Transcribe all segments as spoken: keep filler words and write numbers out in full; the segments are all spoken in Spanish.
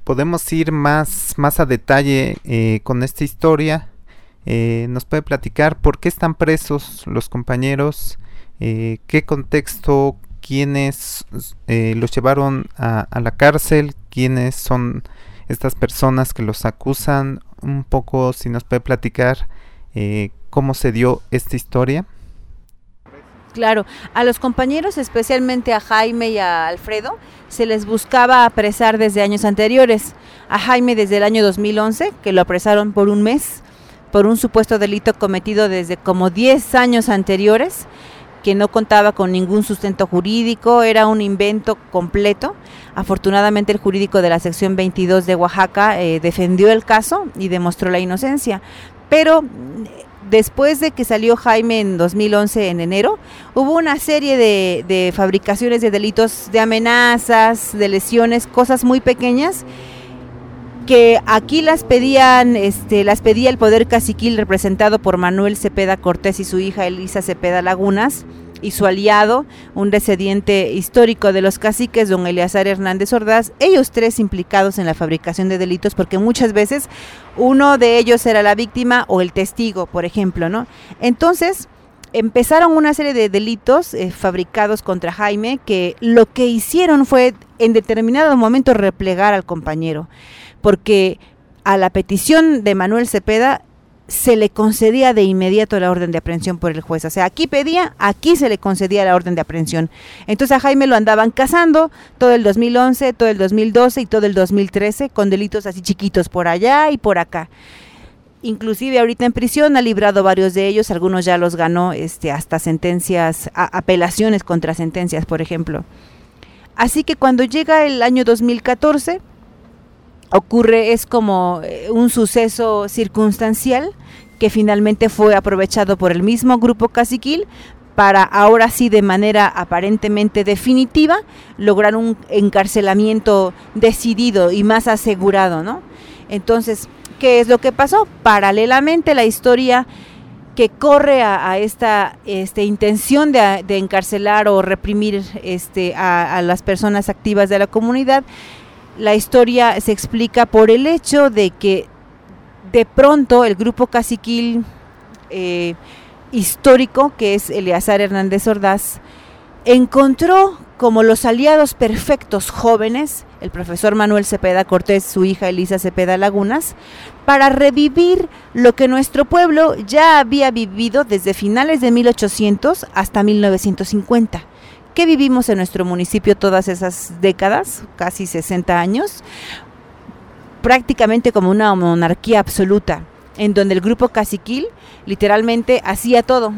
podemos ir más, más a detalle eh, con esta historia. Eh, ¿Nos puede platicar por qué están presos los compañeros? Eh, ¿Qué contexto? ¿Quiénes eh, los llevaron a, a la cárcel? ¿Quiénes son estas personas que los acusan? Un poco, si nos puede platicar eh, cómo se dio esta historia. Claro, a los compañeros, especialmente a Jaime y a Alfredo, se les buscaba apresar desde años anteriores. A Jaime desde el año dos mil once, que lo apresaron por un mes, por un supuesto delito cometido desde como diez años anteriores, que no contaba con ningún sustento jurídico, era un invento completo. Afortunadamente el jurídico de la sección veintidós de Oaxaca eh, defendió el caso y demostró la inocencia, pero después de que salió Jaime en dos mil once, en enero, hubo una serie de, de fabricaciones de delitos, de amenazas, de lesiones, cosas muy pequeñas, que aquí las pedían, este, las pedía el poder caciquil representado por Manuel Cepeda Cortés y su hija Elisa Cepeda Lagunas, y su aliado, un descendiente histórico de los caciques, don Eleazar Hernández Ordaz, ellos tres implicados en la fabricación de delitos, porque muchas veces uno de ellos era la víctima o el testigo, por ejemplo, ¿no? Entonces, empezaron una serie de delitos eh, fabricados contra Jaime, que lo que hicieron fue en determinado momento replegar al compañero, porque a la petición de Manuel Cepeda se le concedía de inmediato la orden de aprehensión por el juez. O sea, aquí pedía, aquí se le concedía la orden de aprehensión. Entonces a Jaime lo andaban cazando todo el dos mil once, todo el dos mil doce y todo el dos mil trece, con delitos así chiquitos por allá y por acá. Inclusive ahorita en prisión ha librado varios de ellos, algunos ya los ganó este, hasta sentencias, a, apelaciones contra sentencias, por ejemplo. Así que cuando llega el año dos mil catorce, ocurre, es como un suceso circunstancial que finalmente fue aprovechado por el mismo grupo caciquil para ahora sí, de manera aparentemente definitiva, lograr un encarcelamiento decidido y más asegurado, ¿no? Entonces, ¿qué es lo que pasó? Paralelamente, la historia que corre a, a esta este, intención de, de encarcelar o reprimir este, a, a las personas activas de la comunidad, la historia se explica por el hecho de que de pronto el grupo caciquil eh, histórico, que es Eleazar Hernández Ordaz, encontró como los aliados perfectos jóvenes, el profesor Manuel Cepeda Cortés, su hija Elisa Cepeda Lagunas, para revivir lo que nuestro pueblo ya había vivido desde finales de mil ochocientos hasta mil novecientos cincuenta. ¿Qué vivimos en nuestro municipio todas esas décadas, casi sesenta años? Prácticamente como una monarquía absoluta, en donde el grupo caciquil literalmente hacía todo,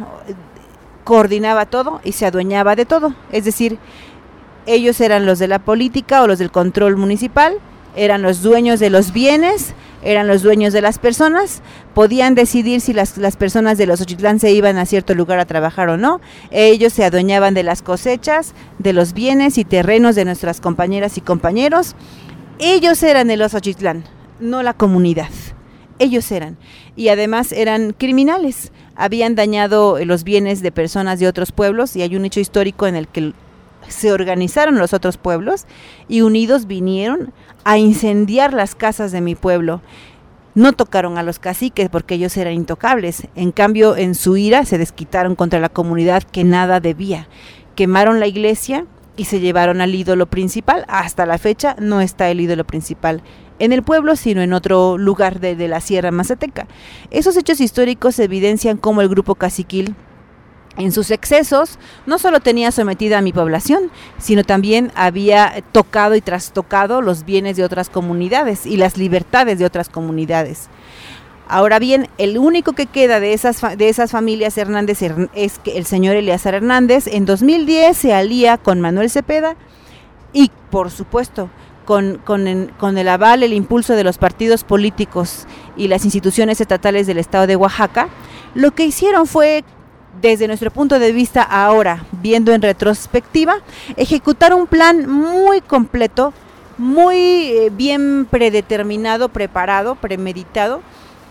coordinaba todo y se adueñaba de todo. Es decir, ellos eran los de la política o los del control municipal, eran los dueños de los bienes, eran los dueños de las personas, podían decidir si las, las personas de los Xochitlán se iban a cierto lugar a trabajar o no. Ellos se adueñaban de las cosechas, de los bienes y terrenos de nuestras compañeras y compañeros. Ellos eran el Xochitlán, no la comunidad. Ellos eran. Y además eran criminales. Habían dañado los bienes de personas de otros pueblos, y hay un hecho histórico en el que se organizaron los otros pueblos y unidos vinieron a incendiar las casas de mi pueblo. No tocaron a los caciques porque ellos eran intocables. En cambio, en su ira se desquitaron contra la comunidad que nada debía. Quemaron la iglesia y se llevaron al ídolo principal. Hasta la fecha no está el ídolo principal en el pueblo, sino en otro lugar de, de la Sierra Mazateca. Esos hechos históricos evidencian cómo el grupo caciquil, en sus excesos, no solo tenía sometida a mi población, sino también había tocado y trastocado los bienes de otras comunidades y las libertades de otras comunidades. Ahora bien, el único que queda de esas, de esas familias Hernández es que el señor Eleazar Hernández en dos mil diez se alía con Manuel Cepeda y, por supuesto, con, con, en, con el aval, el impulso de los partidos políticos y las instituciones estatales del estado de Oaxaca. Lo que hicieron fue, desde nuestro punto de vista ahora, viendo en retrospectiva, ejecutar un plan muy completo, muy bien predeterminado, preparado, premeditado,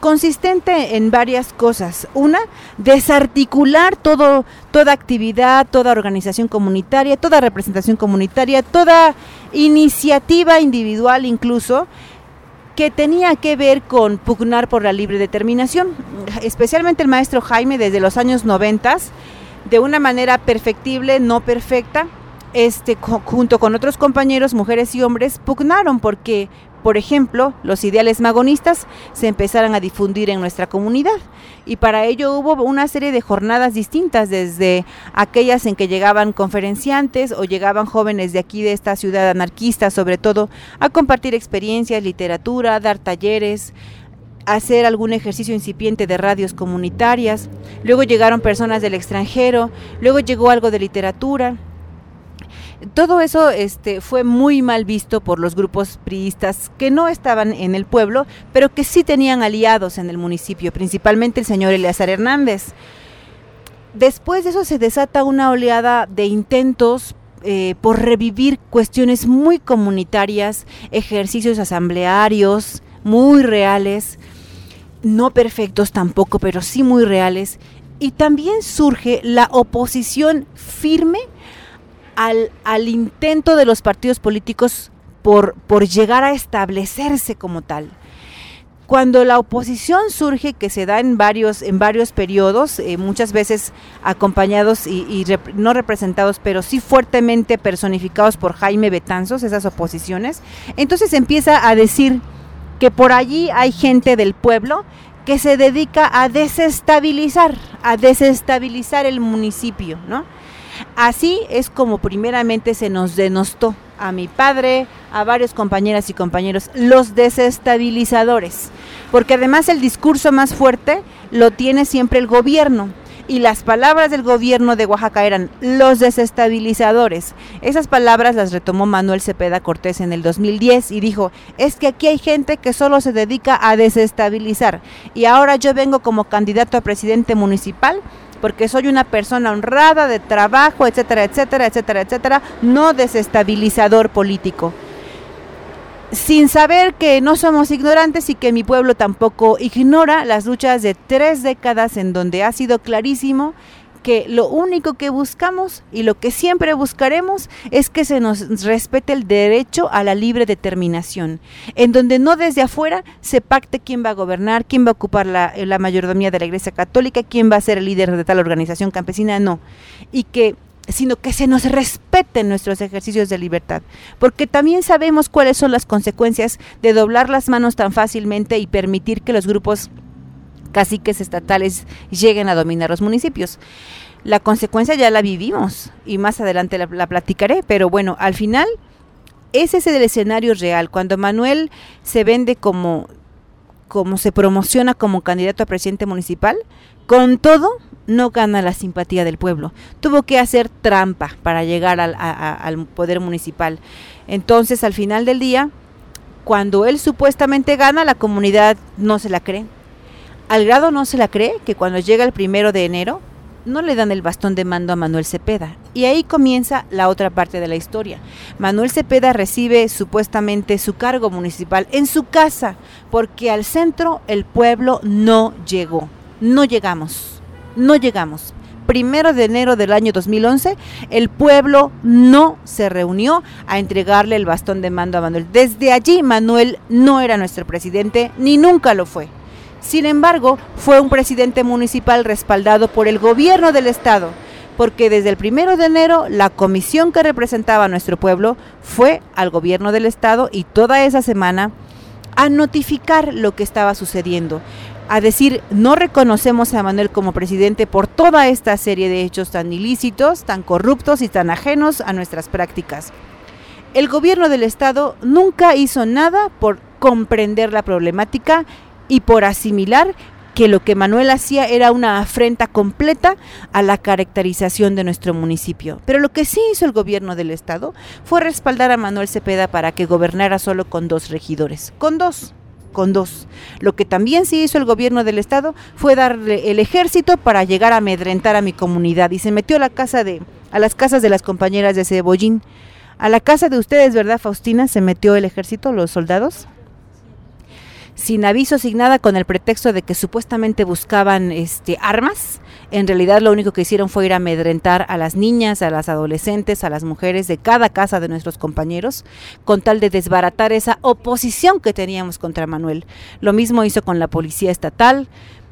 consistente en varias cosas. Una, desarticular todo, toda actividad, toda organización comunitaria, toda representación comunitaria, toda iniciativa individual incluso, que tenía que ver con pugnar por la libre determinación. Especialmente el maestro Jaime, desde los años noventas, de una manera perfectible, no perfecta, este, co- junto con otros compañeros, mujeres y hombres, pugnaron porque, por ejemplo, los ideales magonistas se empezaran a difundir en nuestra comunidad, y para ello hubo una serie de jornadas distintas, desde aquellas en que llegaban conferenciantes o llegaban jóvenes de aquí, de esta ciudad anarquista sobre todo, a compartir experiencias, literatura, dar talleres, hacer algún ejercicio incipiente de radios comunitarias. Luego llegaron personas del extranjero, luego llegó algo de literatura. Todo eso este, fue muy mal visto por los grupos priistas que no estaban en el pueblo, pero que sí tenían aliados en el municipio, principalmente el señor Eleazar Hernández. Después de eso se desata una oleada de intentos eh, por revivir cuestiones muy comunitarias, ejercicios asamblearios muy reales, no perfectos tampoco, pero sí muy reales, y también surge la oposición firme Al, al intento de los partidos políticos por, por llegar a establecerse como tal. Cuando la oposición surge, que se da en varios, en varios periodos, eh, muchas veces acompañados y, y rep, no representados, pero sí fuertemente personificados por Jaime Betanzos, esas oposiciones, entonces empieza a decir que por allí hay gente del pueblo que se dedica a desestabilizar, a desestabilizar el municipio, ¿no? Así es como primeramente se nos denostó a mi padre, a varios compañeras y compañeros, los desestabilizadores, porque además el discurso más fuerte lo tiene siempre el gobierno, y las palabras del gobierno de Oaxaca eran los desestabilizadores. Esas palabras las retomó Manuel Cepeda Cortés en el dos mil diez y dijo, es que aquí hay gente que solo se dedica a desestabilizar, y ahora yo vengo como candidato a presidente municipal porque soy una persona honrada, de trabajo, etcétera, etcétera, etcétera, etcétera, no desestabilizador político. Sin saber que no somos ignorantes y que mi pueblo tampoco ignora las luchas de tres décadas en donde ha sido clarísimo que lo único que buscamos y lo que siempre buscaremos es que se nos respete el derecho a la libre determinación, en donde no desde afuera se pacte quién va a gobernar, quién va a ocupar la, la mayordomía de la Iglesia Católica, quién va a ser el líder de tal organización campesina, no, y que sino que se nos respeten nuestros ejercicios de libertad, porque también sabemos cuáles son las consecuencias de doblar las manos tan fácilmente y permitir que los grupos caciques estatales lleguen a dominar los municipios. La consecuencia ya la vivimos y más adelante la, la platicaré, pero bueno, al final ese es el escenario real. Cuando Manuel se vende como, como se promociona como candidato a presidente municipal, con todo no gana la simpatía del pueblo. Tuvo que hacer trampa para llegar al, a, a, al poder municipal. Entonces, al final del día, cuando él supuestamente gana, la comunidad no se la cree. Al grado no se la cree que cuando llega el primero de enero no le dan el bastón de mando a Manuel Cepeda. Y ahí comienza la otra parte de la historia. Manuel Cepeda recibe supuestamente su cargo municipal en su casa, porque al centro el pueblo no llegó. No llegamos, no llegamos. Primero de enero del año dos mil once, el pueblo no se reunió a entregarle el bastón de mando a Manuel. Desde allí Manuel no era nuestro presidente, ni nunca lo fue. Sin embargo, fue un presidente municipal respaldado por el gobierno del estado, porque desde el primero de enero la comisión que representaba a nuestro pueblo fue al gobierno del estado y toda esa semana a notificar lo que estaba sucediendo, a decir, no reconocemos a Manuel como presidente por toda esta serie de hechos tan ilícitos, tan corruptos y tan ajenos a nuestras prácticas. El gobierno del estado nunca hizo nada por comprender la problemática y por asimilar que lo que Manuel hacía era una afrenta completa a la caracterización de nuestro municipio. Pero lo que sí hizo el gobierno del estado fue respaldar a Manuel Cepeda para que gobernara solo con dos regidores, con dos, con dos. Lo que también sí hizo el gobierno del estado fue darle el ejército para llegar a amedrentar a mi comunidad, y se metió a la casa de, a las casas de las compañeras de Cebollín. A la casa de ustedes, ¿verdad, Faustina? Se metió el ejército, los soldados. sin aviso, sin nada, con el pretexto de que supuestamente buscaban este, armas. En realidad lo único que hicieron fue ir a amedrentar a las niñas, a las adolescentes, a las mujeres de cada casa de nuestros compañeros, con tal de desbaratar esa oposición que teníamos contra Manuel. Lo mismo hizo con la policía estatal,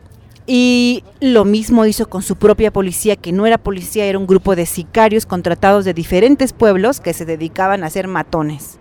y lo mismo hizo con su propia policía, que no era policía, era un grupo de sicarios contratados de diferentes pueblos que se dedicaban a hacer matones.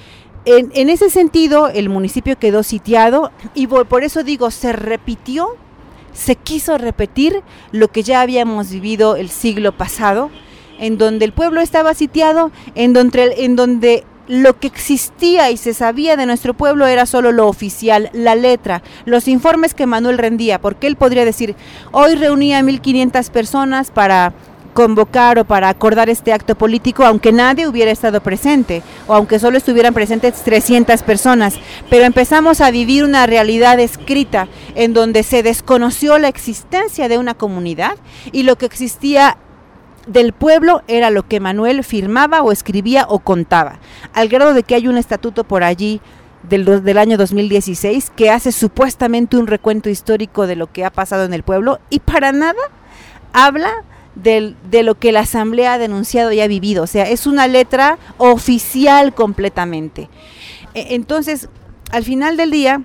En, en ese sentido, el municipio quedó sitiado y por eso digo, se repitió, se quiso repetir lo que ya habíamos vivido el siglo pasado, en donde el pueblo estaba sitiado, en donde, en donde lo que existía y se sabía de nuestro pueblo era solo lo oficial, la letra, los informes que Manuel rendía, porque él podría decir, hoy reunía a mil quinientas personas para convocar o para acordar este acto político, aunque nadie hubiera estado presente, o aunque solo estuvieran presentes trescientas personas, pero empezamos a vivir una realidad escrita, en donde se desconoció la existencia de una comunidad, y lo que existía del pueblo era lo que Manuel firmaba o escribía o contaba, al grado de que hay un estatuto por allí del, del año dos mil dieciséis que hace supuestamente un recuento histórico de lo que ha pasado en el pueblo, y para nada habla de, de lo que la asamblea ha denunciado y ha vivido. O sea, es una letra oficial completamente. Entonces, al final del día,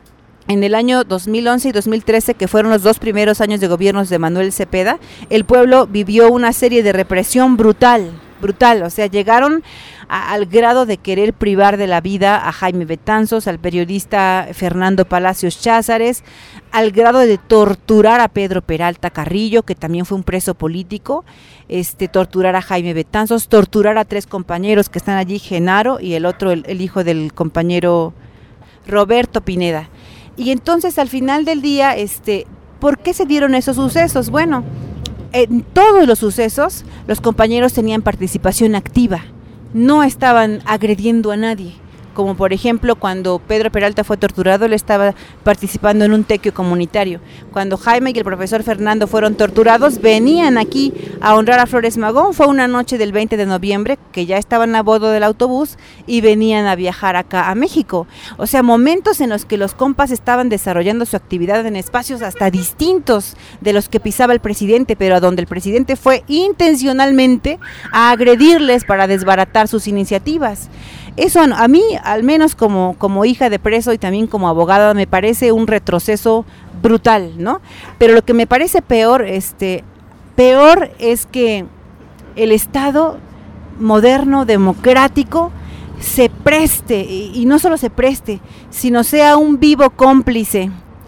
en el año dos mil once y dos mil trece, que fueron los dos primeros años de gobiernos de Manuel Cepeda, el pueblo vivió una serie de represión brutal, brutal, o sea, llegaron a, al grado de querer privar de la vida a Jaime Betanzos, al periodista Fernando Palacios Cházares, al grado de torturar a Pedro Peralta Carrillo, que también fue un preso político, este, torturar a Jaime Betanzos, torturar a tres compañeros que están allí, Genaro y el otro, el, el hijo del compañero Roberto Pineda. Y entonces al final del día, este, ¿por qué se dieron esos sucesos? Bueno, en todos los sucesos los compañeros tenían participación activa, no estaban agrediendo a nadie, como por ejemplo cuando Pedro Peralta fue torturado, él estaba participando en un tequio comunitario. Cuando Jaime y el profesor Fernando fueron torturados, venían aquí a honrar a Flores Magón. Fue una noche del veinte de noviembre, que ya estaban a bordo del autobús y venían a viajar acá a México. O sea, momentos en los que los compas estaban desarrollando su actividad en espacios hasta distintos de los que pisaba el presidente, pero a donde el presidente fue intencionalmente a agredirles para desbaratar sus iniciativas. Eso a mí, al menos como, como hija de preso y también como abogada, me parece un retroceso brutal, ¿no? Pero lo que me parece peor, este, peor es que el Estado moderno, democrático, se preste, y, y no solo se preste, sino sea un vivo cómplice,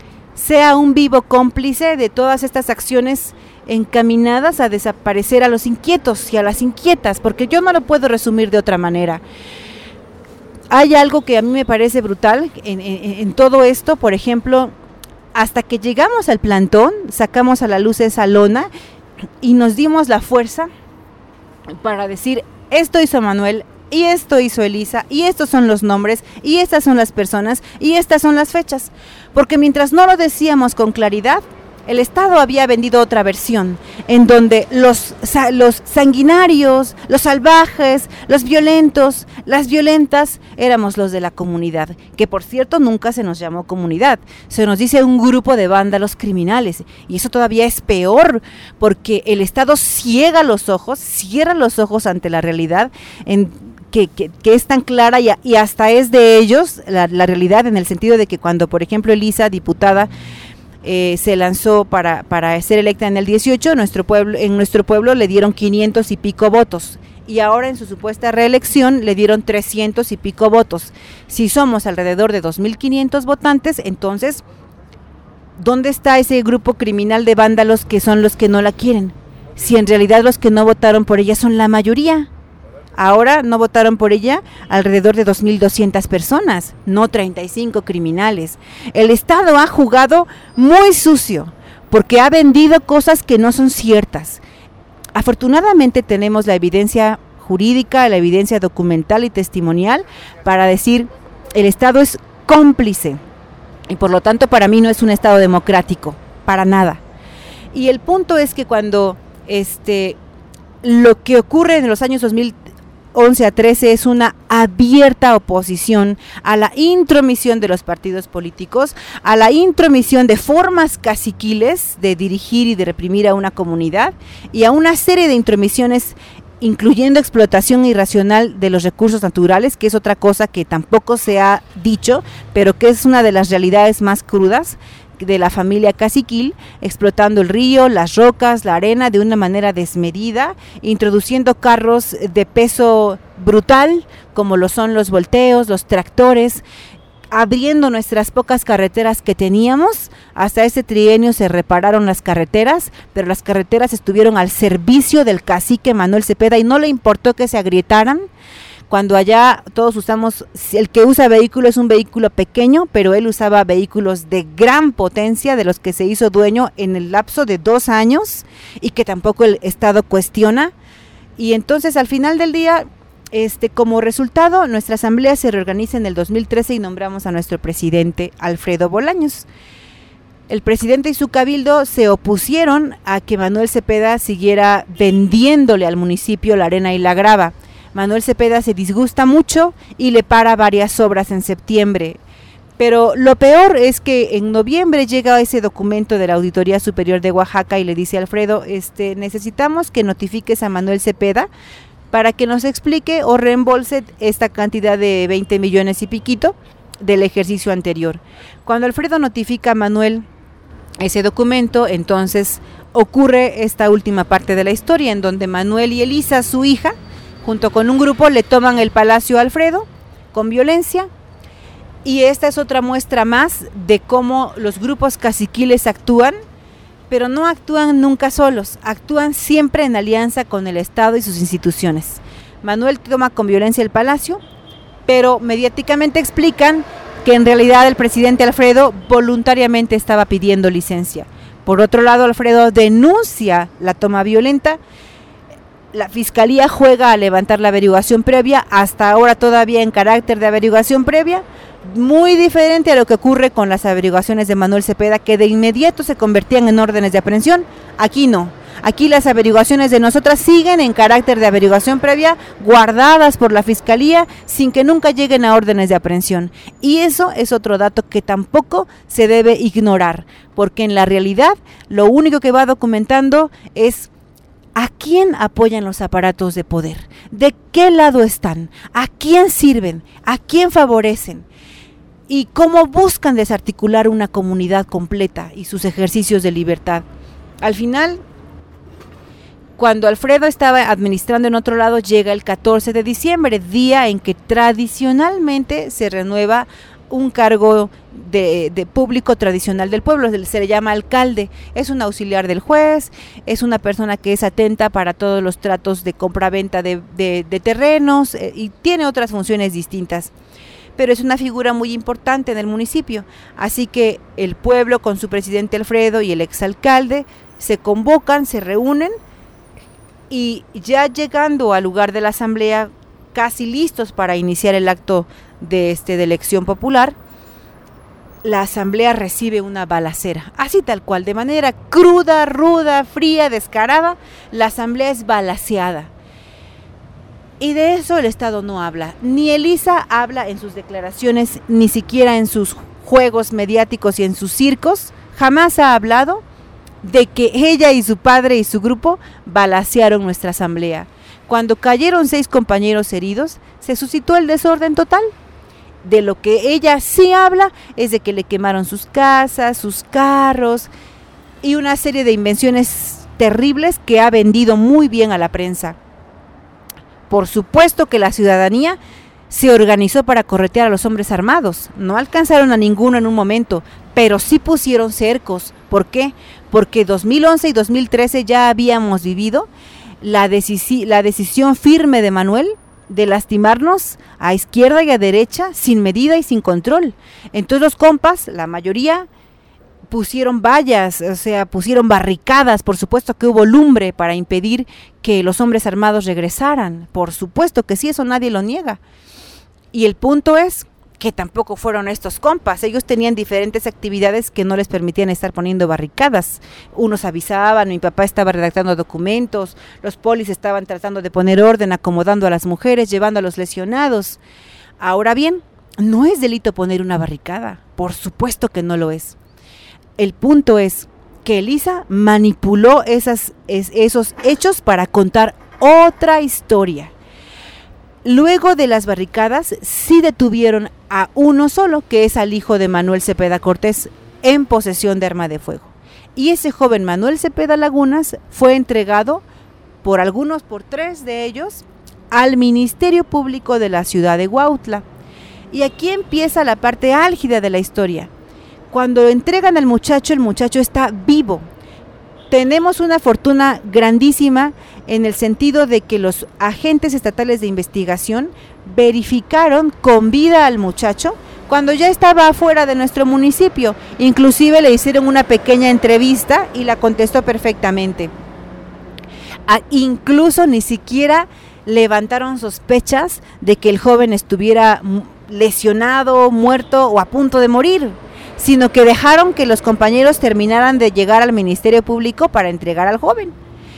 sea un vivo cómplice de todas estas acciones encaminadas a desaparecer a los inquietos y a las inquietas, porque yo no lo puedo resumir de otra manera. Hay algo que a mí me parece brutal en, en, en todo esto, por ejemplo, hasta que llegamos al plantón, sacamos a la luz esa lona y nos dimos la fuerza para decir, esto hizo Manuel, y esto hizo Elisa, y estos son los nombres, y estas son las personas, y estas son las fechas, porque mientras no lo decíamos con claridad, el Estado había vendido otra versión, en donde los, los sanguinarios, los salvajes, los violentos, las violentas, éramos los de la comunidad, que por cierto nunca se nos llamó comunidad, se nos dice un grupo de vándalos criminales, y eso todavía es peor, porque el Estado ciega los ojos, cierra los ojos ante la realidad, en Que, que, que es tan clara y, y hasta es de ellos la, la realidad, en el sentido de que cuando, por ejemplo, Elisa, diputada, Eh, se lanzó para, para ser electa en el dieciocho, nuestro pueblo, en nuestro pueblo le dieron quinientos y pico votos, y ahora en su supuesta reelección le dieron trescientos y pico votos. Si somos alrededor de dos mil quinientos votantes, entonces, ¿dónde está ese grupo criminal de vándalos que son los que no la quieren? Si en realidad los que no votaron por ella son la mayoría. Ahora no votaron por ella alrededor de dos mil doscientas personas, no treinta y cinco criminales. El Estado ha jugado muy sucio porque ha vendido cosas que no son ciertas. Afortunadamente tenemos la evidencia jurídica, la evidencia documental y testimonial para decir el Estado es cómplice y por lo tanto para mí no es un Estado democrático, para nada. Y el punto es que cuando este, lo que ocurre en los años dos mil once a trece es una abierta oposición a la intromisión de los partidos políticos, a la intromisión de formas caciquiles de dirigir y de reprimir a una comunidad y a una serie de intromisiones, incluyendo explotación irracional de los recursos naturales, que es otra cosa que tampoco se ha dicho, pero que es una de las realidades más crudas de la familia caciquil, explotando el río, las rocas, la arena de una manera desmedida, introduciendo carros de peso brutal, como lo son los volteos, los tractores, abriendo nuestras pocas carreteras que teníamos. Hasta ese trienio se repararon las carreteras, pero las carreteras estuvieron al servicio del cacique Manuel Cepeda y no le importó que se agrietaran. Cuando allá todos usamos, el que usa vehículo es un vehículo pequeño, pero él usaba vehículos de gran potencia, de los que se hizo dueño en el lapso de dos años y que tampoco el Estado cuestiona. Y entonces al final del día, este, como resultado, nuestra asamblea se reorganiza en el dos mil trece y nombramos a nuestro presidente Alfredo Bolaños. El presidente y su cabildo se opusieron a que Manuel Cepeda siguiera vendiéndole al municipio la arena y la grava. Manuel Cepeda se disgusta mucho y le para varias obras en septiembre. Pero lo peor es que en noviembre llega ese documento de la Auditoría Superior de Oaxaca y le dice a Alfredo, este, necesitamos que notifiques a Manuel Cepeda para que nos explique o reembolse esta cantidad de veinte millones y piquito del ejercicio anterior. Cuando Alfredo notifica a Manuel ese documento, entonces ocurre esta última parte de la historia, en donde Manuel y Elisa, su hija, junto con un grupo, le toman el palacio a Alfredo con violencia, y esta es otra muestra más de cómo los grupos caciquiles actúan, pero no actúan nunca solos, actúan siempre en alianza con el Estado y sus instituciones. Manuel toma con violencia el palacio, pero mediáticamente explican que en realidad el presidente Alfredo voluntariamente estaba pidiendo licencia. Por otro lado, Alfredo denuncia la toma violenta. La Fiscalía juega a levantar la averiguación previa, hasta ahora todavía en carácter de averiguación previa, muy diferente a lo que ocurre con las averiguaciones de Manuel Cepeda, que de inmediato se convertían en órdenes de aprehensión. Aquí no, aquí las averiguaciones de nosotras siguen en carácter de averiguación previa, guardadas por la Fiscalía, sin que nunca lleguen a órdenes de aprehensión. Y eso es otro dato que tampoco se debe ignorar, porque en la realidad lo único que va documentando es ¿a quién apoyan los aparatos de poder? ¿De qué lado están? ¿A quién sirven? ¿A quién favorecen? ¿Y cómo buscan desarticular una comunidad completa y sus ejercicios de libertad? Al final, cuando Alfredo estaba administrando en otro lado, llega el catorce de diciembre, día en que tradicionalmente se renueva un cargo de, de público tradicional del pueblo, se le llama alcalde, es un auxiliar del juez, es una persona que es atenta para todos los tratos de compra-venta de, de, de terrenos eh, y tiene otras funciones distintas, pero es una figura muy importante en el municipio, así que el pueblo con su presidente Alfredo y el exalcalde se convocan, se reúnen y ya llegando al lugar de la asamblea, casi listos para iniciar el acto de, este, de elección popular, la asamblea recibe una balacera, así tal cual, de manera cruda, ruda, fría, descarada, la asamblea es balaceada. Y de eso el Estado no habla, ni Elisa habla en sus declaraciones, ni siquiera en sus juegos mediáticos y en sus circos, jamás ha hablado de que ella y su padre y su grupo balacearon nuestra asamblea. Cuando cayeron seis compañeros heridos, se suscitó el desorden total. De lo que ella sí habla es de que le quemaron sus casas, sus carros y una serie de invenciones terribles que ha vendido muy bien a la prensa. Por supuesto que la ciudadanía se organizó para corretear a los hombres armados. No alcanzaron a ninguno en un momento, pero sí pusieron cercos. ¿Por qué? Porque dos mil once y dos mil trece ya habíamos vivido la, decisi- la decisión firme de Manuel de lastimarnos a izquierda y a derecha sin medida y sin control. Entonces los compas, la mayoría, pusieron vallas, o sea, pusieron barricadas, por supuesto que hubo lumbre para impedir que los hombres armados regresaran, por supuesto que sí, eso nadie lo niega. Y el punto es que tampoco fueron estos compas. Ellos tenían diferentes actividades que no les permitían estar poniendo barricadas. Unos avisaban, mi papá estaba redactando documentos, los polis estaban tratando de poner orden, acomodando a las mujeres, llevando a los lesionados. Ahora bien, no es delito poner una barricada, por supuesto que no lo es. El punto es que Elisa manipuló esas, es, esos hechos para contar otra historia. Luego de las barricadas, sí detuvieron a uno solo, que es al hijo de Manuel Cepeda Cortés, en posesión de arma de fuego. Y ese joven Manuel Cepeda Lagunas fue entregado por algunos, por tres de ellos, al Ministerio Público de la ciudad de Huautla. Y aquí empieza la parte álgida de la historia. Cuando entregan al muchacho, el muchacho está vivo. Tenemos una fortuna grandísima en el sentido de que los agentes estatales de investigación verificaron con vida al muchacho cuando ya estaba afuera de nuestro municipio. Inclusive le hicieron una pequeña entrevista y la contestó perfectamente. A, incluso ni siquiera levantaron sospechas de que el joven estuviera lesionado, muerto o a punto de morir, sino que dejaron que los compañeros terminaran de llegar al Ministerio Público para entregar al joven.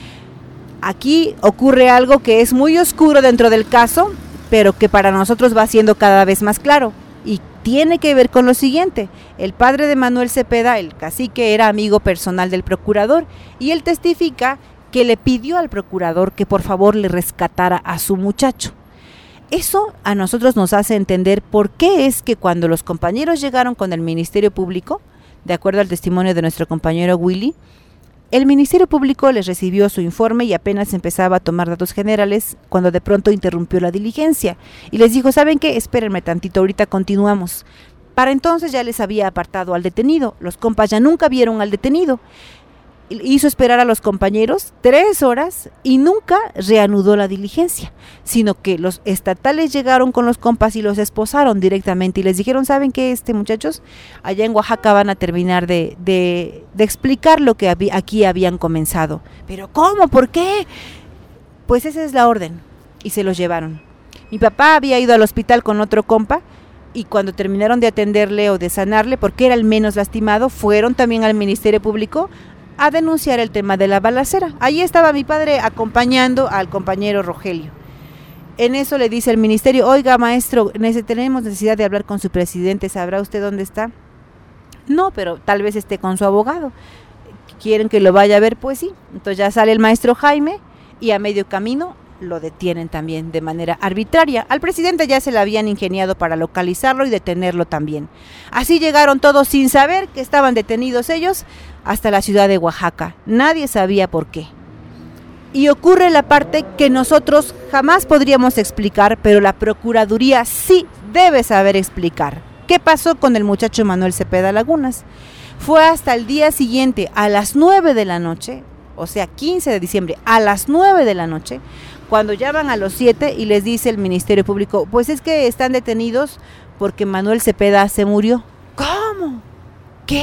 Aquí ocurre algo que es muy oscuro dentro del caso, pero que para nosotros va siendo cada vez más claro, y tiene que ver con lo siguiente. El padre de Manuel Cepeda, el cacique, era amigo personal del procurador, y él testifica que le pidió al procurador que por favor le rescatara a su muchacho. Eso a nosotros nos hace entender por qué es que cuando los compañeros llegaron con el Ministerio Público, de acuerdo al testimonio de nuestro compañero Willy, el Ministerio Público les recibió su informe y apenas empezaba a tomar datos generales cuando de pronto interrumpió la diligencia y les dijo, ¿saben qué? Espérenme tantito, ahorita continuamos. Para entonces ya les había apartado al detenido, los compas ya nunca vieron al detenido. Hizo esperar a los compañeros tres horas y nunca reanudó la diligencia, sino que los estatales llegaron con los compas y los esposaron directamente y les dijeron, ¿saben qué, este muchachos? Allá en Oaxaca van a terminar de, de, de explicar lo que hab- aquí habían comenzado. ¿Pero cómo? ¿Por qué? Pues esa es la orden, y se los llevaron. Mi papá había ido al hospital con otro compa, y cuando terminaron de atenderle o de sanarle, porque era el menos lastimado, fueron también al Ministerio Público a denunciar el tema de la balacera. Ahí estaba mi padre acompañando al compañero Rogelio. En eso le dice el ministerio, oiga maestro, tenemos necesidad de hablar con su presidente, ¿sabrá usted dónde está? No, pero tal vez esté con su abogado. ¿Quieren que lo vaya a ver? Pues sí. Entonces ya sale el maestro Jaime y a medio camino lo detienen también de manera arbitraria. Al presidente ya se le habían ingeniado para localizarlo y detenerlo también. Así llegaron todos sin saber que estaban detenidos ellos hasta la ciudad de Oaxaca. Nadie sabía por qué. Y ocurre la parte que nosotros jamás podríamos explicar, pero la Procuraduría sí debe saber explicar. ¿Qué pasó con el muchacho Manuel Cepeda Lagunas? Fue hasta el día siguiente, a las nueve de la noche, o sea, quince de diciembre, a las nueve de la noche, cuando llaman a los siete y les dice el Ministerio Público, pues es que están detenidos porque Manuel Cepeda se murió. ¿Cómo? ¿Qué?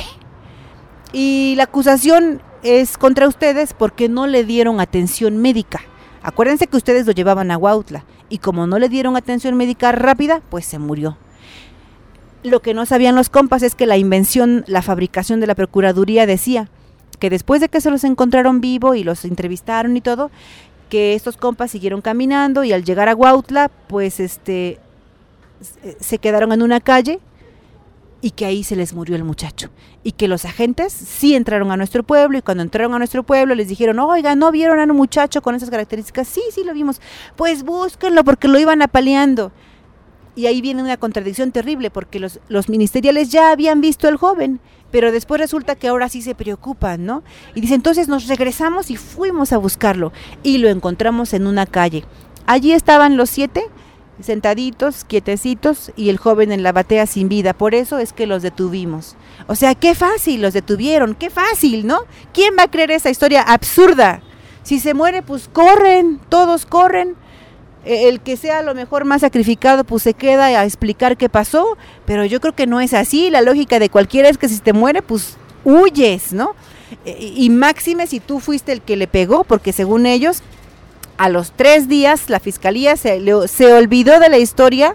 Y la acusación es contra ustedes porque no le dieron atención médica. Acuérdense que ustedes lo llevaban a Huautla y como no le dieron atención médica rápida, pues se murió. Lo que no sabían los compas es que la invención, la fabricación de la Procuraduría decía que después de que se los encontraron vivo y los entrevistaron y todo, que estos compas siguieron caminando y al llegar a Huautla, pues este, se quedaron en una calle y que ahí se les murió el muchacho. Y que los agentes sí entraron a nuestro pueblo y cuando entraron a nuestro pueblo les dijeron, oiga, ¿no vieron a un muchacho con esas características? Sí, sí lo vimos. Pues búsquenlo porque lo iban apaleando. Y ahí viene una contradicción terrible porque los, los ministeriales ya habían visto al joven, pero después resulta que ahora sí se preocupan, ¿no? Y dice, entonces nos regresamos y fuimos a buscarlo y lo encontramos en una calle. Allí estaban los siete, sentaditos, quietecitos y el joven en la batea sin vida, por eso es que los detuvimos. O sea, qué fácil, los detuvieron, qué fácil, ¿no? ¿Quién va a creer esa historia absurda? Si se muere, pues corren, todos corren. El que sea a lo mejor más sacrificado pues se queda a explicar qué pasó, pero yo creo que no es así. La lógica de cualquiera es que si te muere pues huyes, ¿no? Y, y máxime si tú fuiste el que le pegó, porque según ellos a los tres días la fiscalía se, le, se olvidó de la historia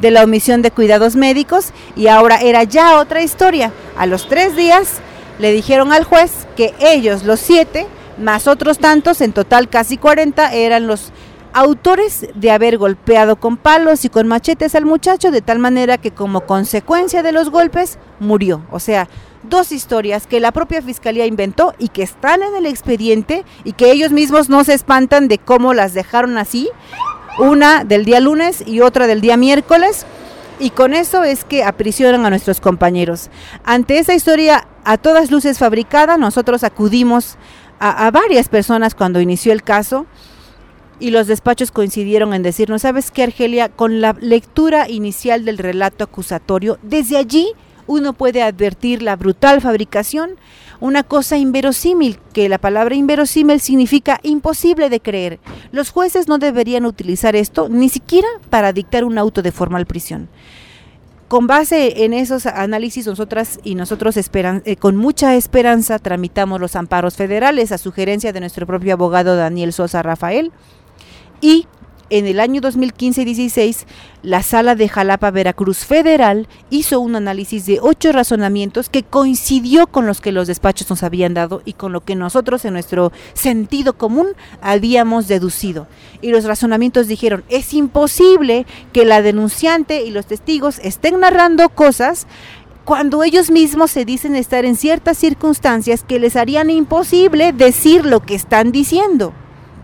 de la omisión de cuidados médicos, y ahora era ya otra historia. A los tres días le dijeron al juez que ellos, los siete, más otros tantos, en total casi cuarenta, eran los autores de haber golpeado con palos y con machetes al muchacho, de tal manera que como consecuencia de los golpes murió. O sea, dos historias que la propia fiscalía inventó y que están en el expediente y que ellos mismos no se espantan de cómo las dejaron así, una del día lunes y otra del día miércoles, y con eso es que aprisionan a nuestros compañeros. Ante esa historia a todas luces fabricada, nosotros acudimos a, a varias personas cuando inició el caso, y los despachos coincidieron en decirnos, ¿sabes qué, Argelia? Con la lectura inicial del relato acusatorio, desde allí uno puede advertir la brutal fabricación, una cosa inverosímil, que la palabra inverosímil significa imposible de creer. Los jueces no deberían utilizar esto ni siquiera para dictar un auto de formal prisión. Con base en esos análisis, nosotras y nosotros esperan, eh, con mucha esperanza tramitamos los amparos federales a sugerencia de nuestro propio abogado Daniel Sosa Rafael, y en el año dos mil quince y dieciséis, la Sala de Jalapa, Veracruz Federal, hizo un análisis de ocho razonamientos que coincidió con los que los despachos nos habían dado y con lo que nosotros en nuestro sentido común habíamos deducido. Y los razonamientos dijeron, es imposible que la denunciante y los testigos estén narrando cosas cuando ellos mismos se dicen estar en ciertas circunstancias que les harían imposible decir lo que están diciendo.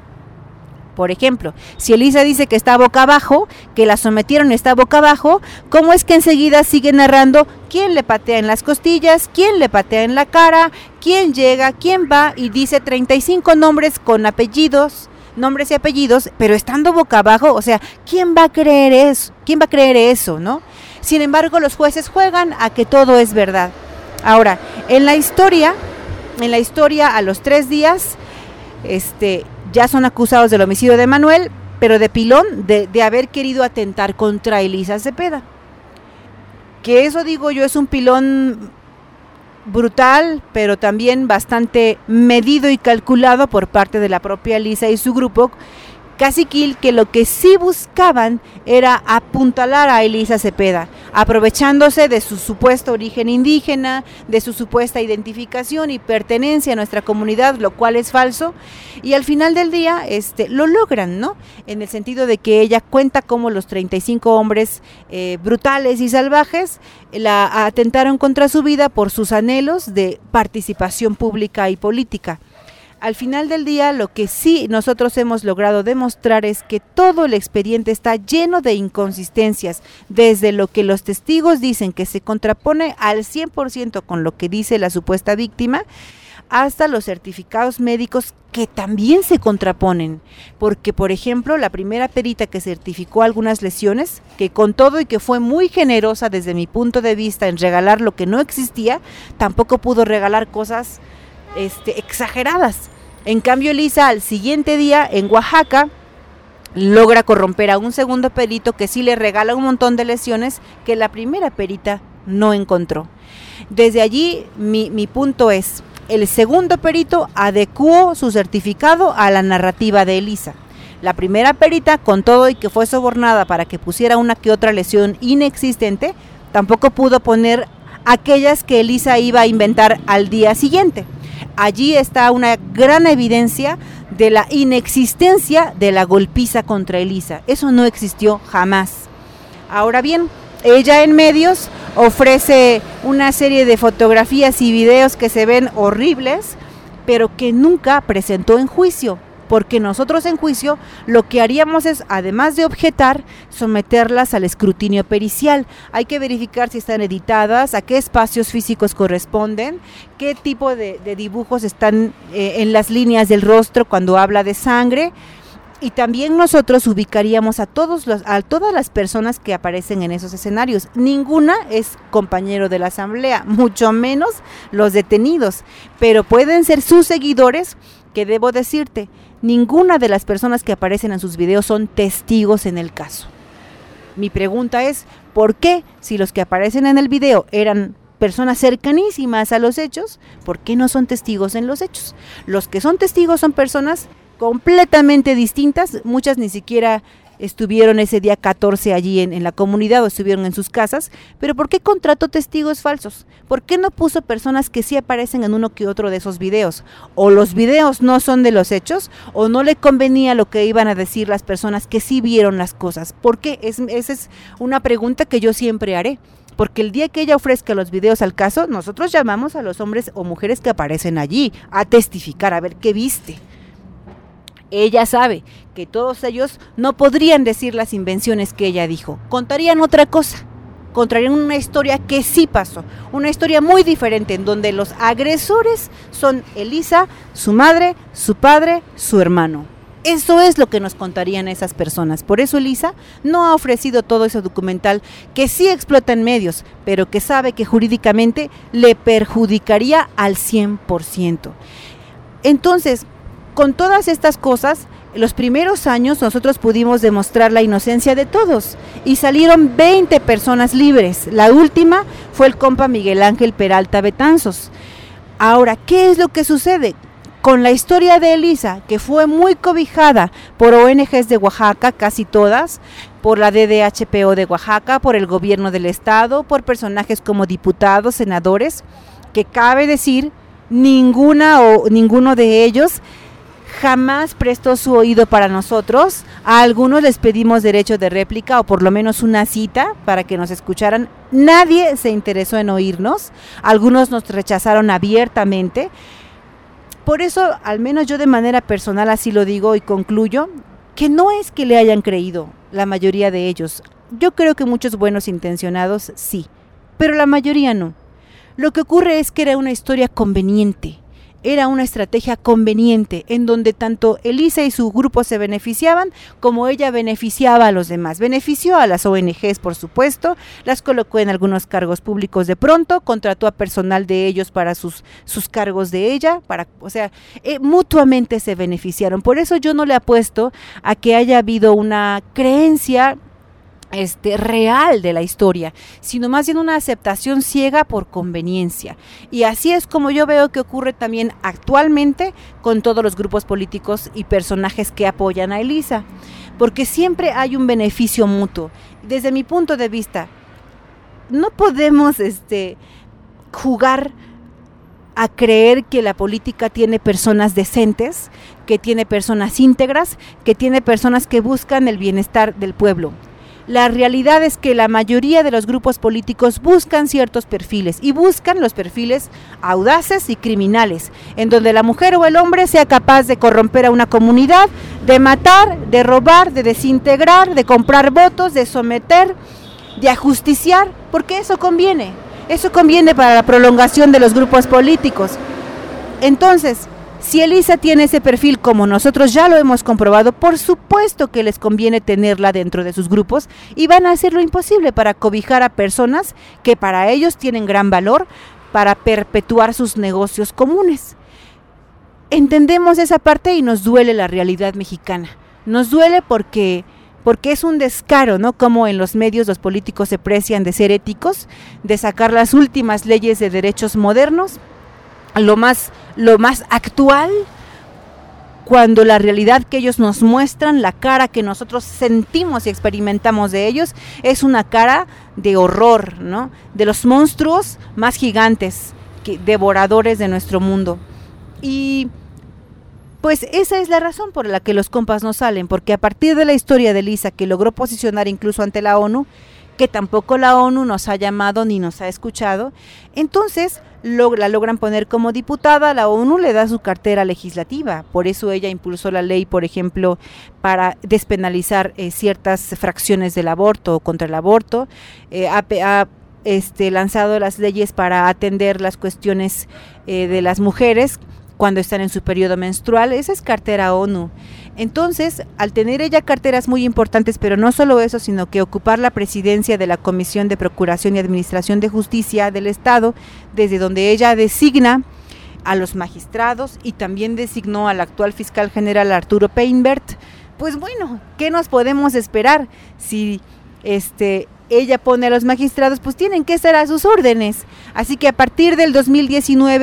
Por ejemplo, si Elisa dice que está boca abajo, que la sometieron está boca abajo, ¿cómo es que enseguida sigue narrando quién le patea en las costillas, quién le patea en la cara, quién llega, quién va, y dice treinta y cinco nombres con apellidos, nombres y apellidos, pero estando boca abajo? O sea, ¿quién va a creer eso? ¿Quién va a creer eso, no? Sin embargo, los jueces juegan a que todo es verdad. Ahora, en la historia, en la historia a los tres días, este... ya son acusados del homicidio de Manuel, pero de pilón, de, de haber querido atentar contra Elisa Cepeda. Que eso, digo yo, es un pilón brutal, pero también bastante medido y calculado por parte de la propia Elisa y su grupo, caciquil, que lo que sí buscaban era apuntalar a Elisa Cepeda, aprovechándose de su supuesto origen indígena, de su supuesta identificación y pertenencia a nuestra comunidad, lo cual es falso, y al final del día este, lo logran, ¿no? En el sentido de que ella cuenta cómo los treinta y cinco hombres eh, brutales y salvajes la atentaron contra su vida por sus anhelos de participación pública y política. Al final del día, lo que sí nosotros hemos logrado demostrar es que todo el expediente está lleno de inconsistencias, desde lo que los testigos dicen que se contrapone al cien por ciento con lo que dice la supuesta víctima, hasta los certificados médicos que también se contraponen, porque por ejemplo la primera perita que certificó algunas lesiones, que con todo y que fue muy generosa desde mi punto de vista en regalar lo que no existía, tampoco pudo regalar cosas Este, exageradas. En cambio, Elisa al siguiente día en Oaxaca logra corromper a un segundo perito que sí le regala un montón de lesiones que la primera perita no encontró. Desde allí mi, mi punto es, el segundo perito adecuó su certificado a la narrativa de Elisa. La primera perita, con todo y que fue sobornada para que pusiera una que otra lesión inexistente, tampoco pudo poner aquellas que Elisa iba a inventar al día siguiente. Allí está una gran evidencia de la inexistencia de la golpiza contra Elisa. Eso no existió jamás. Ahora bien, ella en medios ofrece una serie de fotografías y videos que se ven horribles, pero que nunca presentó en juicio, porque nosotros en juicio lo que haríamos es, además de objetar, someterlas al escrutinio pericial. Hay que verificar si están editadas, a qué espacios físicos corresponden, qué tipo de, de dibujos están eh, en las líneas del rostro cuando habla de sangre, y también nosotros ubicaríamos a todos los, a todas las personas que aparecen en esos escenarios. Ninguna es compañero de la asamblea, mucho menos los detenidos, pero pueden ser sus seguidores, que debo decirte, ninguna de las personas que aparecen en sus videos son testigos en el caso. Mi pregunta es, ¿por qué, si los que aparecen en el video eran personas cercanísimas a los hechos, por qué no son testigos en los hechos? Los que son testigos son personas completamente distintas, muchas ni siquiera estuvieron ese día catorce allí en, en la comunidad o estuvieron en sus casas, pero ¿por qué contrató testigos falsos? ¿Por qué no puso personas que sí aparecen en uno que otro de esos videos? O los videos no son de los hechos, o no le convenía lo que iban a decir las personas que sí vieron las cosas. ¿Por qué? Es, esa es una pregunta que yo siempre haré. Porque el día que ella ofrezca los videos al caso, nosotros llamamos a los hombres o mujeres que aparecen allí a testificar, a ver qué viste. Ella sabe que todos ellos no podrían decir las invenciones que ella dijo, contarían otra cosa, contarían una historia que sí pasó, una historia muy diferente en donde los agresores son Elisa, su madre, su padre, su hermano. Eso es lo que nos contarían esas personas. Por eso Elisa no ha ofrecido todo ese documental que sí explota en medios, pero que sabe que jurídicamente le perjudicaría al cien por ciento. Entonces, con todas estas cosas, en los primeros años nosotros pudimos demostrar la inocencia de todos y salieron veinte personas libres. La última fue el compa Miguel Ángel Peralta Betanzos. Ahora, ¿qué es lo que sucede? Con la historia de Elisa, que fue muy cobijada por O N Ges de Oaxaca, casi todas, por la D D H P O de Oaxaca, por el gobierno del estado, por personajes como diputados, senadores, que cabe decir, ninguna o ninguno de ellos jamás prestó su oído para nosotros. A algunos les pedimos derecho de réplica o por lo menos una cita para que nos escucharan. Nadie se interesó en oírnos, algunos nos rechazaron abiertamente. Por eso, al menos yo de manera personal así lo digo y concluyo, que no es que le hayan creído la mayoría de ellos. Yo creo que muchos buenos intencionados sí, pero la mayoría no. Lo que ocurre es que era una historia conveniente, era una estrategia conveniente en donde tanto Elisa y su grupo se beneficiaban como ella beneficiaba a los demás. Benefició a las O N Ges, por supuesto, las colocó en algunos cargos públicos de pronto, contrató a personal de ellos para sus, sus cargos de ella, para, o sea, eh, mutuamente se beneficiaron. Por eso yo no le apuesto a que haya habido una creencia Este, real de la historia, sino más bien una aceptación ciega por conveniencia. Y así es como yo veo que ocurre también actualmente con todos los grupos políticos y personajes que apoyan a Elisa, porque siempre hay un beneficio mutuo. Desde mi punto de vista, no podemos este, jugar a creer que la política tiene personas decentes, que tiene personas íntegras, que tiene personas que buscan el bienestar del pueblo. La realidad es que la mayoría de los grupos políticos buscan ciertos perfiles y buscan los perfiles audaces y criminales, en donde la mujer o el hombre sea capaz de corromper a una comunidad, de matar, de robar, de desintegrar, de comprar votos, de someter, de ajusticiar, porque eso conviene, eso conviene para la prolongación de los grupos políticos. Entonces, si Elisa tiene ese perfil, como nosotros ya lo hemos comprobado, por supuesto que les conviene tenerla dentro de sus grupos y van a hacer lo imposible para cobijar a personas que para ellos tienen gran valor para perpetuar sus negocios comunes. Entendemos esa parte y nos duele la realidad mexicana. Nos duele porque, porque es un descaro, ¿no? Como en los medios los políticos se precian de ser éticos, de sacar las últimas leyes de derechos modernos, lo más, lo más actual, cuando la realidad que ellos nos muestran, la cara que nosotros sentimos y experimentamos de ellos, es una cara de horror, ¿no? De los monstruos más gigantes, que, devoradores de nuestro mundo. Y pues esa es la razón por la que los compas no salen, porque a partir de la historia de Elisa, que logró posicionar incluso ante la ONU, que tampoco la ONU nos ha llamado ni nos ha escuchado, entonces log- la logran poner como diputada, la ONU le da su cartera legislativa, por eso ella impulsó la ley, por ejemplo, para despenalizar eh, ciertas fracciones del aborto o contra el aborto, eh, ha, ha este, lanzado las leyes para atender las cuestiones eh, de las mujeres cuando están en su periodo menstrual. Esa es cartera ONU. Entonces, al tener ella carteras muy importantes, pero no solo eso, sino que ocupar la presidencia de la Comisión de Procuración y Administración de Justicia del Estado, desde donde ella designa a los magistrados y también designó al actual fiscal general Arturo Peinbert, pues bueno, ¿qué nos podemos esperar? Si este ella pone a los magistrados, pues tienen que estar a sus órdenes. Así que a partir del dos mil diecinueve,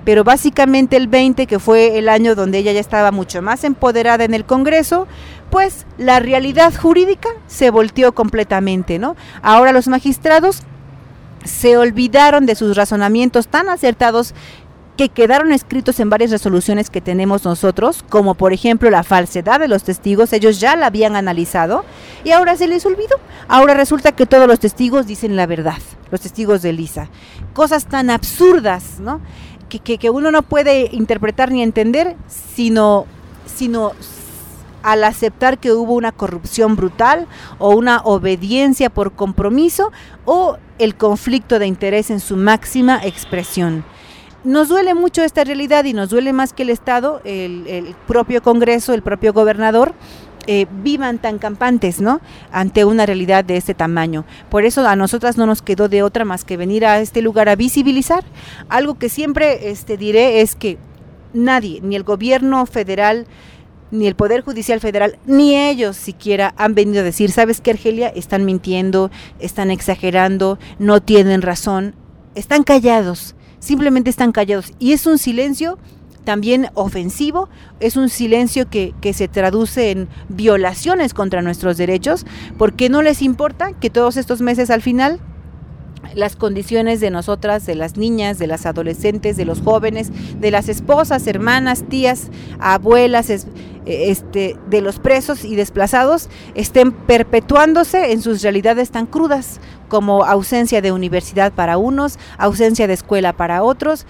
pero básicamente el veinte, que fue el año donde ella ya estaba mucho más empoderada en el Congreso, pues la realidad jurídica se volteó completamente, ¿no? Ahora los magistrados se olvidaron de sus razonamientos tan acertados que quedaron escritos en varias resoluciones que tenemos nosotros, como por ejemplo la falsedad de los testigos. Ellos ya la habían analizado y ahora se les olvidó. Ahora resulta que todos los testigos dicen la verdad, los testigos de Lisa. Cosas tan absurdas, ¿no? Que, que, que uno no puede interpretar ni entender, sino, sino al aceptar que hubo una corrupción brutal o una obediencia por compromiso o el conflicto de interés en su máxima expresión. Nos duele mucho esta realidad y nos duele más que el Estado, el, el propio Congreso, el propio gobernador, eh, vivan tan campantes, ¿no?, ante una realidad de este tamaño. Por eso a nosotras no nos quedó de otra más que venir a este lugar a visibilizar. Algo que siempre este, diré es que nadie, ni el gobierno federal, ni el Poder Judicial Federal, ni ellos siquiera han venido a decir, ¿sabes qué, Argelia? Están mintiendo, están exagerando, no tienen razón, están callados. Simplemente están callados y es un silencio también ofensivo, es un silencio que, que se traduce en violaciones contra nuestros derechos, porque no les importa que todos estos meses al final las condiciones de nosotras, de las niñas, de las adolescentes, de los jóvenes, de las esposas, hermanas, tías, abuelas, es, este, de los presos y desplazados estén perpetuándose en sus realidades tan crudas, como ausencia de universidad para unos, ausencia de escuela para otros,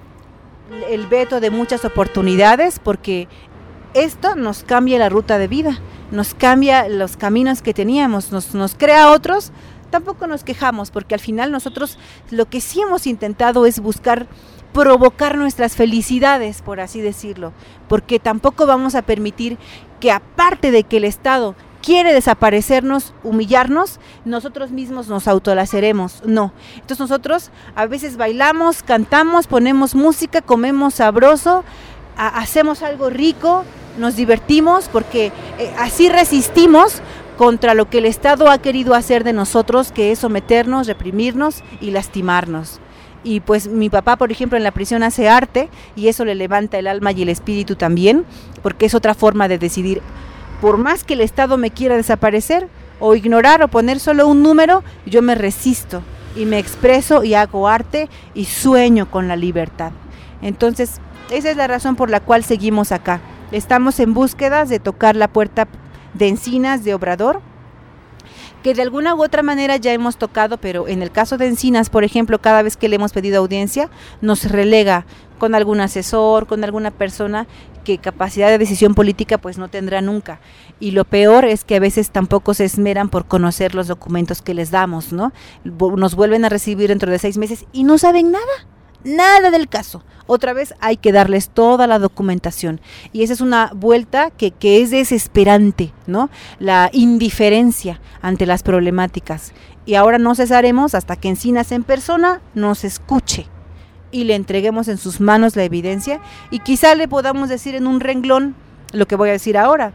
el veto de muchas oportunidades, porque esto nos cambia la ruta de vida, nos cambia los caminos que teníamos, nos, nos crea otros. Tampoco nos quejamos, porque al final nosotros lo que sí hemos intentado es buscar provocar nuestras felicidades, por así decirlo, porque tampoco vamos a permitir que, aparte de que el Estado quiere desaparecernos, humillarnos, nosotros mismos nos autolaceremos. No. Entonces nosotros a veces bailamos, cantamos, ponemos música, comemos sabroso, a, hacemos algo rico, nos divertimos, porque eh, así resistimos contra lo que el Estado ha querido hacer de nosotros, que es someternos, reprimirnos y lastimarnos. Y pues mi papá, por ejemplo, en la prisión hace arte y eso le levanta el alma y el espíritu también, porque es otra forma de decidir. Por más que el Estado me quiera desaparecer o ignorar o poner solo un número, yo me resisto y me expreso y hago arte y sueño con la libertad. Entonces, esa es la razón por la cual seguimos acá. Estamos en búsquedas de tocar la puerta de Encinas, de Obrador, que de alguna u otra manera ya hemos tocado, pero en el caso de Encinas, por ejemplo, cada vez que le hemos pedido audiencia, nos relega con algún asesor, con alguna persona que capacidad de decisión política pues no tendrá nunca. Y lo peor es que a veces tampoco se esmeran por conocer los documentos que les damos, ¿no? Nos vuelven a recibir dentro de seis meses y no saben nada. Nada del caso. Otra vez hay que darles toda la documentación. Y esa es una vuelta que, que es desesperante, ¿no? La indiferencia ante las problemáticas. Y ahora no cesaremos hasta que Encinas en persona nos escuche y le entreguemos en sus manos la evidencia y quizá le podamos decir en un renglón lo que voy a decir ahora.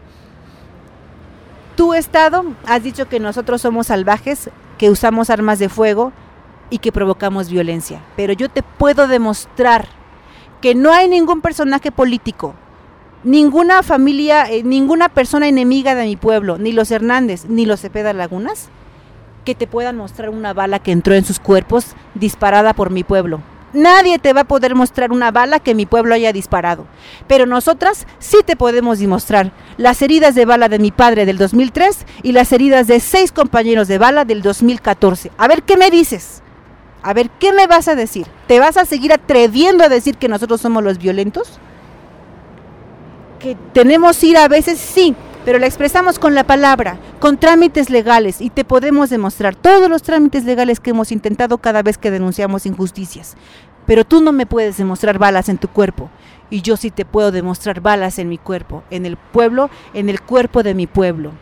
Tu Estado has dicho que nosotros somos salvajes, que usamos armas de fuego y que provocamos violencia, pero yo te puedo demostrar que no hay ningún personaje político, ninguna familia, eh, ninguna persona enemiga de mi pueblo, ni los Hernández, ni los Cepeda Lagunas, que te puedan mostrar una bala que entró en sus cuerpos disparada por mi pueblo. Nadie te va a poder mostrar una bala que mi pueblo haya disparado, pero nosotras sí te podemos demostrar las heridas de bala de mi padre del dos mil tres y las heridas de seis compañeros de bala del dos mil catorce. A ver, ¿qué me dices? A ver, ¿qué me vas a decir? ¿Te vas a seguir atreviendo a decir que nosotros somos los violentos? ¿Que tenemos ira a veces? Sí, pero la expresamos con la palabra, con trámites legales, y te podemos demostrar todos los trámites legales que hemos intentado cada vez que denunciamos injusticias. Pero tú no me puedes demostrar balas en tu cuerpo, y yo sí te puedo demostrar balas en mi cuerpo, en el pueblo, en el cuerpo de mi pueblo.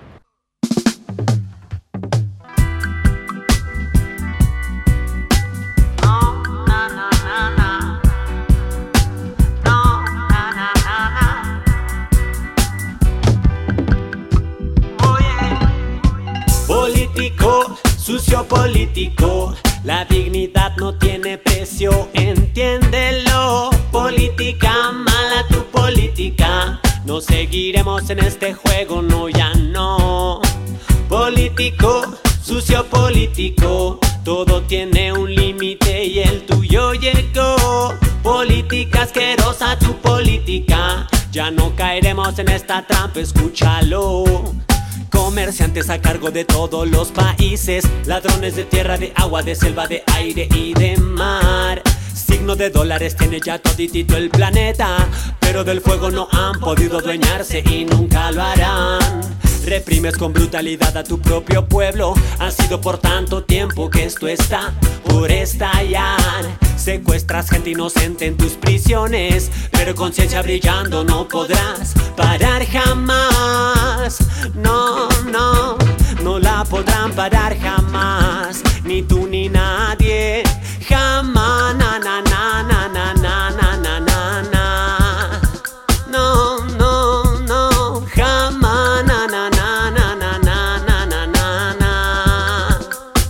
Sucio político, la dignidad no tiene precio, entiéndelo. Político. seguiremos en este juego, no, ya no. Político, sucio político, todo tiene un límite y el tuyo llegó. Política asquerosa, tu política, ya no caeremos en esta trampa, escúchalo. Comerciantes a cargo de todos los países, ladrones de tierra, de agua, de selva, de aire y de mar. Signo de dólares tiene ya toditito el planeta, pero del fuego no han podido adueñarse y nunca lo harán. Reprimes con brutalidad a tu propio pueblo, ha sido por tanto tiempo que esto está por estallar. Secuestras gente inocente en tus prisiones, pero conciencia brillando no podrás parar jamás. No, no, no la podrán parar jamás, ni tú ni nadie, jamás. Na, na, na, na, na, na, na, na, na, na. No, no, no, jamás. Na, na, na, na, na, na, na, na, na, na.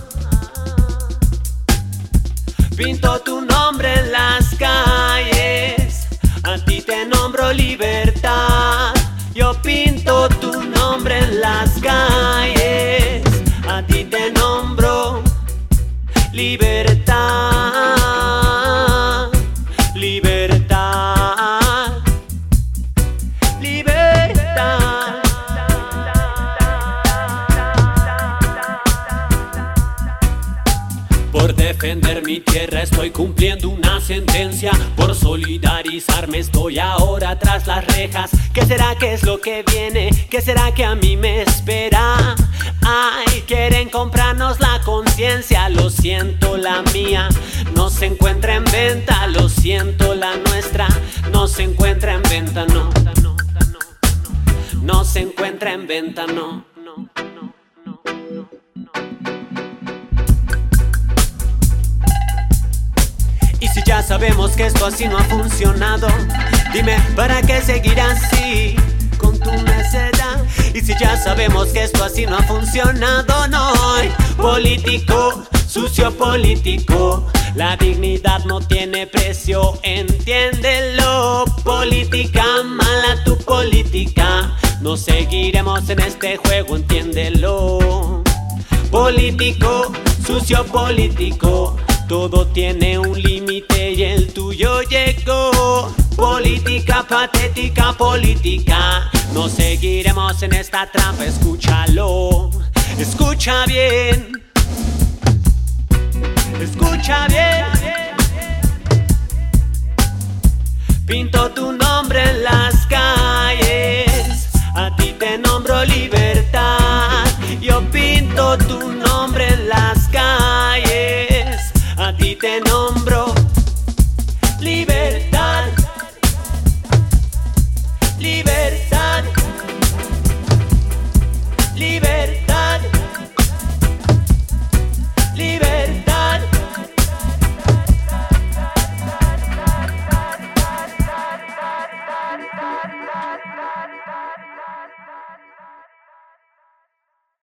Pinto tu nombre en las calles, a ti te nombro libertad. Yo pinto tu nombre en las calles, a ti te nombro libertad. Libertad, libertad. Por defender mi tierra estoy cumpliendo una sentencia, por solidarizarme estoy ahora tras las rejas. ¿Qué será que es lo que viene? ¿Qué será que a mí me espera? Ay, quieren comprarnos la conciencia, lo siento, la mía no se encuentra en venta, lo siento, la nuestra no se encuentra en venta, no, no, no se encuentra en venta, no, no, no, no, no, no. Y si ya sabemos que esto así no ha funcionado, dime, ¿para qué seguir así con tu necedad? Y si ya sabemos que esto así no ha funcionado, no. Político, sucio político, la dignidad no tiene precio, entiéndelo. Política, mala tu política, no seguiremos en este juego, entiéndelo. Político, sucio político, todo tiene un límite y el tuyo llegó. Política patética, política, no seguiremos en esta trampa, escúchalo. Escucha bien, escucha bien. Pinto tu nombre en las calles, a ti te nombro libertad. Yo pinto tu nombre en las calles, a ti te nombro